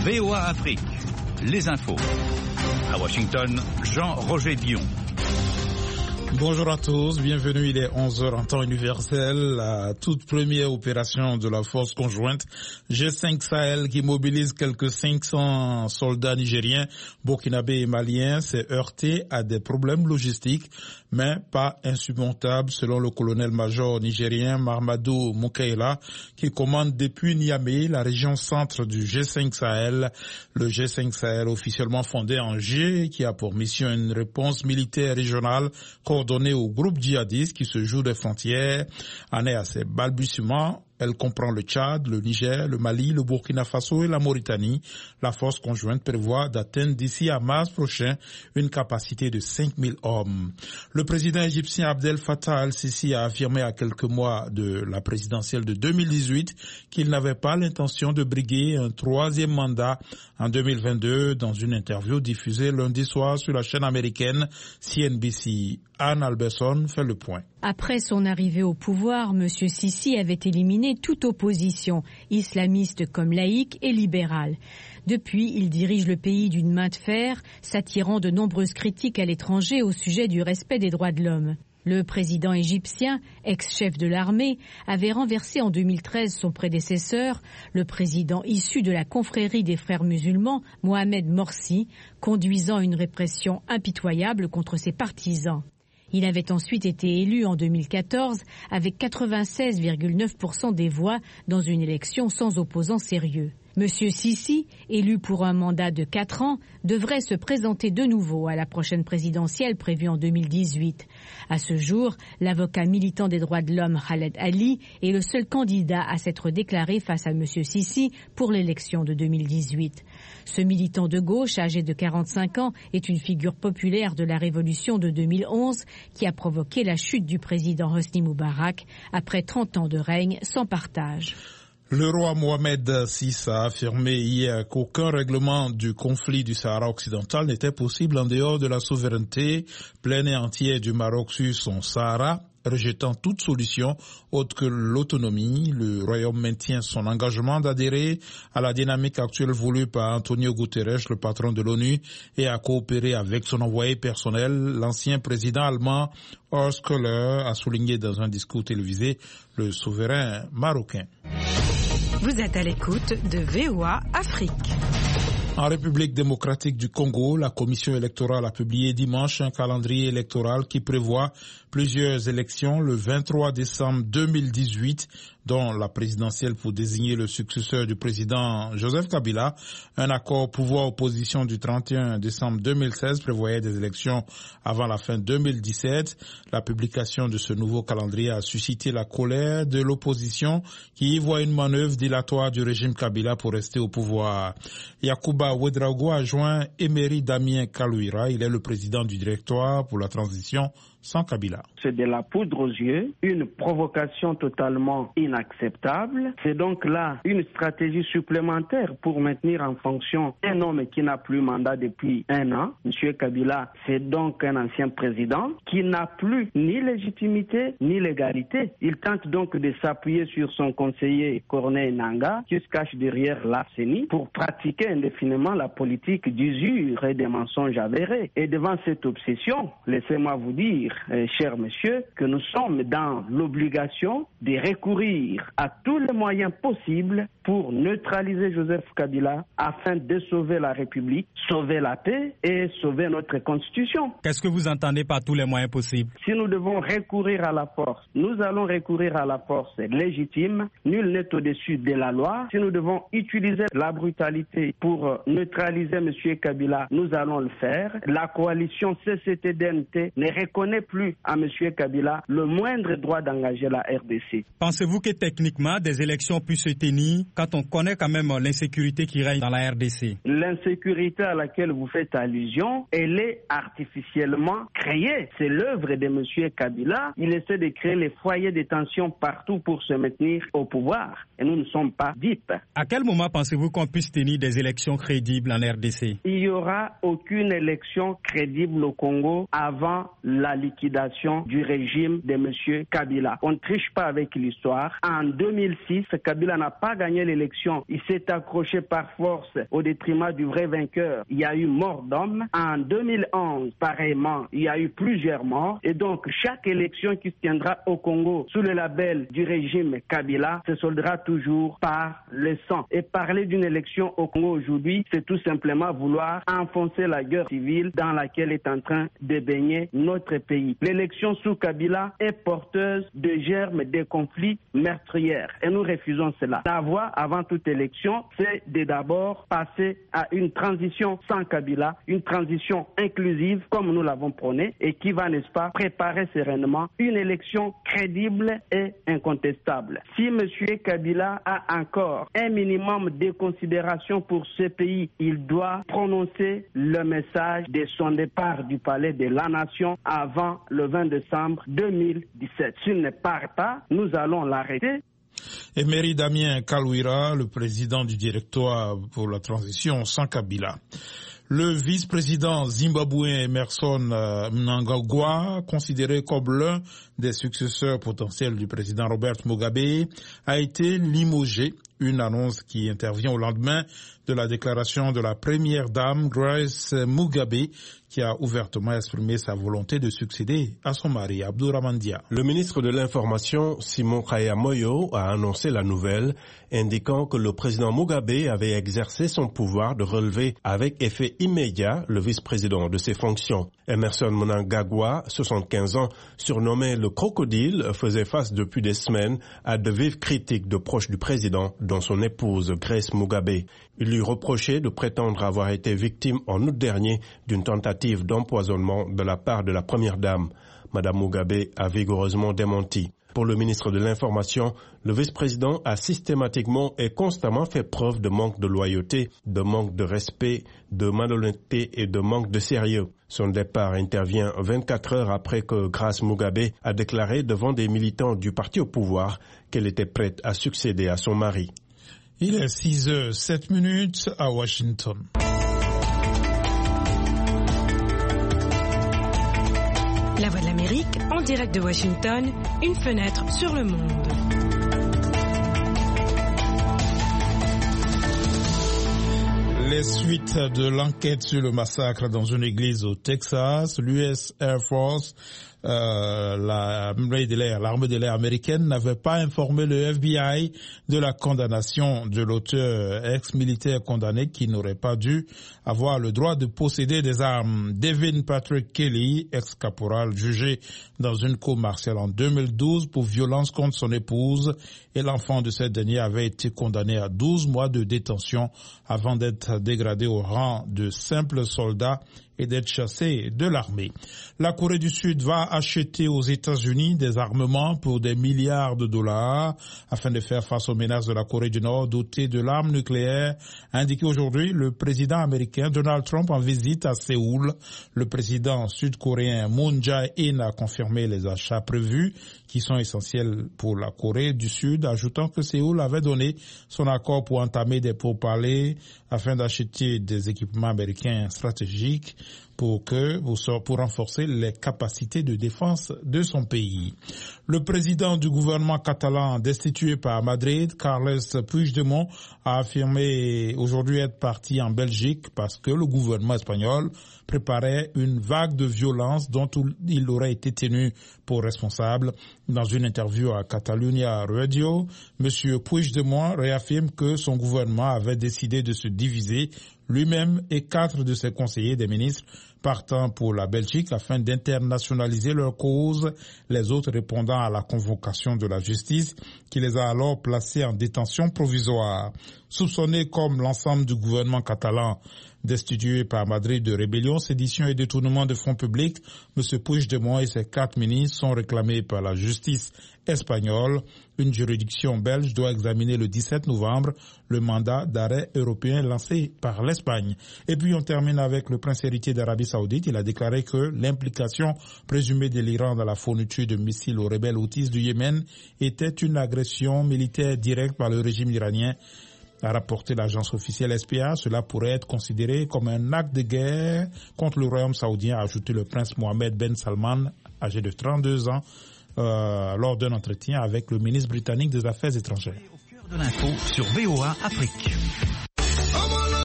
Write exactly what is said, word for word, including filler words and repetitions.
V O A Afrique, les infos. À Washington, Jean-Roger Dion. Bonjour à tous, bienvenue, il est onze heures en temps universel, la toute première opération de la force conjointe G cinq Sahel qui mobilise quelques cinq cents soldats nigériens, burkinabés et maliens s'est heurtée à des problèmes logistiques, mais pas insurmontables selon le colonel-major nigérien Mahamadou Mukaila qui commande depuis Niamey, la région centre du G cinq Sahel. Le G cinq Sahel officiellement fondé en G qui a pour mission une réponse militaire régionale coordonnée au groupe djihadiste qui se joue des frontières, en est à ses balbutiements. Elle comprend le Tchad, le Niger, le Mali, le Burkina Faso et la Mauritanie. La force conjointe prévoit d'atteindre d'ici à mars prochain une capacité de cinq mille hommes. Le président égyptien Abdel Fattah al-Sisi a affirmé à quelques mois de la présidentielle de deux mille dix-huit qu'il n'avait pas l'intention de briguer un troisième mandat en deux mille vingt-deux dans une interview diffusée lundi soir sur la chaîne américaine C N B C. Anne Alberson fait le point. Après son arrivée au pouvoir, M. Sisi avait éliminé toute opposition, islamiste comme laïque et libérale. Depuis, il dirige le pays d'une main de fer, s'attirant de nombreuses critiques à l'étranger au sujet du respect des droits de l'homme. Le président égyptien, ex-chef de l'armée, avait renversé en deux mille treize son prédécesseur, le président issu de la confrérie des frères musulmans, Mohamed Morsi, conduisant une répression impitoyable contre ses partisans. Il avait ensuite été élu en deux mille quatorze avec quatre-vingt-seize virgule neuf pour cent des voix dans une élection sans opposant sérieux. Monsieur Sisi, élu pour un mandat de quatre ans, devrait se présenter de nouveau à la prochaine présidentielle prévue en deux mille dix-huit. À ce jour, l'avocat militant des droits de l'homme Khaled Ali est le seul candidat à s'être déclaré face à Monsieur Sisi pour l'élection de deux mille dix-huit. Ce militant de gauche, âgé de quarante-cinq ans, est une figure populaire de la révolution de deux mille onze qui a provoqué la chute du président Hosni Moubarak après trente ans de règne sans partage. Le roi Mohamed six a affirmé hier qu'aucun règlement du conflit du Sahara occidental n'était possible en dehors de la souveraineté pleine et entière du Maroc sur son Sahara. Rejetant toute solution autre que l'autonomie, le royaume maintient son engagement d'adhérer à la dynamique actuelle voulue par Antonio Guterres, le patron de l'ONU, et à coopérer avec son envoyé personnel. L'ancien président allemand Horst Köhler a souligné dans un discours télévisé le souverain marocain. Vous êtes à l'écoute de V O A Afrique. En République démocratique du Congo, la commission électorale a publié dimanche un calendrier électoral qui prévoit plusieurs élections le vingt-trois décembre deux mille dix-huit, dont la présidentielle pour désigner le successeur du président Joseph Kabila. Un accord pouvoir-opposition du trente et un décembre deux mille seize prévoyait des élections avant la fin deux mille dix-sept. La publication de ce nouveau calendrier a suscité la colère de l'opposition qui y voit une manœuvre dilatoire du régime Kabila pour rester au pouvoir. Yacouba Ouedraogo a joint Emery Damien Kalouira. Il est le président du directoire pour la transition sans Kabila. C'est de la poudre aux yeux, une provocation totalement inacceptable. C'est donc là une stratégie supplémentaire pour maintenir en fonction un homme qui n'a plus mandat depuis un an. Monsieur Kabila, c'est donc un ancien président qui n'a plus ni légitimité ni légalité. Il tente donc de s'appuyer sur son conseiller Corneille Nangaa qui se cache derrière l'A C E N I pour pratiquer indéfiniment la politique d'usure et des mensonges avérés. Et devant cette obsession, laissez-moi vous dire, Euh, cher monsieur, que nous sommes dans l'obligation de recourir à tous les moyens possibles pour neutraliser Joseph Kabila afin de sauver la République, sauver la paix et sauver notre Constitution. Qu'est-ce que vous entendez par tous les moyens possibles? Si nous devons recourir à la force, nous allons recourir à la force légitime. Nul n'est au-dessus de la loi. Si nous devons utiliser la brutalité pour neutraliser M. Kabila, nous allons le faire. La coalition C C T D N T ne reconnaît plus à M. Kabila le moindre droit d'engager la R D C. Pensez-vous que techniquement des élections puissent se tenir quand on connaît quand même l'insécurité qui règne dans la R D C? L'insécurité à laquelle vous faites allusion, elle est artificiellement créée. C'est l'œuvre de M. Kabila. Il essaie de créer les foyers de tension partout pour se maintenir au pouvoir. Et nous ne sommes pas dupes. À quel moment pensez-vous qu'on puisse tenir des élections crédibles en R D C? Il n'y aura aucune élection crédible au Congo avant la liquidation liquidation du régime de M. Kabila. On ne triche pas avec l'histoire. En deux mille six, Kabila n'a pas gagné l'élection. Il s'est accroché par force au détriment du vrai vainqueur. Il y a eu mort d'homme. En deux mille onze, pareillement, il y a eu plusieurs morts. Et donc, chaque élection qui se tiendra au Congo sous le label du régime Kabila se soldera toujours par le sang. Et parler d'une élection au Congo aujourd'hui, c'est tout simplement vouloir enfoncer la guerre civile dans laquelle est en train de baigner notre pays. L'élection sous Kabila est porteuse de germes de conflits meurtrières. Et nous refusons cela. La voie, avant toute élection, c'est de d'abord passer à une transition sans Kabila, une transition inclusive, comme nous l'avons prôné, et qui va, n'est-ce pas, préparer sereinement une élection crédible et incontestable. Si M. Kabila a encore un minimum de considération pour ce pays, il doit prononcer le message de son départ du palais de la Nation avant le vingt décembre deux mille dix-sept. S'il ne part pas, nous allons l'arrêter. Emery Damien Kalouira, le président du directoire pour la transition sans Kabila. Le vice-président zimbabwéen Emmerson Mnangagwa, considéré comme l'un des successeurs potentiels du président Robert Mugabe, a été limogé, une annonce qui intervient au lendemain de la déclaration de la première dame Grace Mugabe, qui a ouvertement exprimé sa volonté de succéder à son mari Abdourahmane Dia. Le ministre de l'Information, Simon Kaya Moyo, a annoncé la nouvelle, indiquant que le président Mugabe avait exercé son pouvoir de relever avec effet immédiat le vice-président de ses fonctions. Emmerson Mnangagwa, soixante-quinze ans, surnommé le crocodile, faisait face depuis des semaines à de vives critiques de proches du président, dont son épouse Grace Mugabe. Il lui reprochait de prétendre avoir été victime en août dernier d'une tentative d'empoisonnement de la part de la première dame. Madame Mugabe a vigoureusement démenti. Pour le ministre de l'Information, le vice-président a systématiquement et constamment fait preuve de manque de loyauté, de manque de respect, de malhonnêteté et de manque de sérieux. Son départ intervient vingt-quatre heures après que Grace Mugabe a déclaré devant des militants du parti au pouvoir qu'elle était prête à succéder à son mari. Il est six heures sept minutes à Washington. La Voix de l'Amérique, en direct de Washington, une fenêtre sur le monde. Les suites de l'enquête sur le massacre dans une église au Texas, l'U S Air Force, euh, l'armée de l'air, l'armée de l'air américaine n'avait pas informé le F B I de la condamnation de l'auteur ex-militaire condamné qui n'aurait pas dû avoir le droit de posséder des armes. Devin Patrick Kelly, ex-caporal jugé dans une cour martiale en deux mille douze pour violence contre son épouse et l'enfant de cette dernière, avait été condamné à douze mois de détention avant d'être dégradé au rang de simple soldat et d'être chassé de l'armée. La Corée du Sud va acheter aux États-Unis des armements pour des milliards de dollars afin de faire face aux menaces de la Corée du Nord dotée de l'arme nucléaire, a indiqué aujourd'hui le président américain Donald Trump en visite à Séoul. Le président sud-coréen Moon Jae-in a confirmé les achats prévus qui sont essentiels pour la Corée du Sud, ajoutant que Séoul avait donné son accord pour entamer des pourparlers afin d'acheter des équipements américains stratégiques pour que, pour renforcer les capacités de défense de son pays. Le président du gouvernement catalan destitué par Madrid, Carles Puigdemont, a affirmé aujourd'hui être parti en Belgique parce que le gouvernement espagnol préparait une vague de violence dont il aurait été tenu pour responsable. Dans une interview à Catalunya Radio, M. Puigdemont réaffirme que son gouvernement avait décidé de se diviser, lui-même et quatre de ses conseillers des ministres partant pour la Belgique afin d'internationaliser leur cause, les autres répondant à la convocation de la justice qui les a alors placés en détention provisoire. Soupçonné comme l'ensemble du gouvernement catalan destitué par Madrid de rébellion, sédition et détournement de fonds publics, M. Puigdemont et ses quatre ministres sont réclamés par la justice espagnole. Une juridiction belge doit examiner le dix-sept novembre le mandat d'arrêt européen lancé par l'Espagne. Et puis on termine avec le prince héritier d'Arabie Saoudite. Il a déclaré que l'implication présumée de l'Iran dans la fourniture de missiles aux rebelles houthis du Yémen était une agression militaire directe par le régime iranien. A rapporté l'agence officielle S P A, cela pourrait être considéré comme un acte de guerre contre le royaume saoudien, a ajouté le prince Mohammed Ben Salman âgé de trente-deux ans, euh, lors d'un entretien avec le ministre britannique des Affaires étrangères. Au cœur de l'info sur V O A Afrique.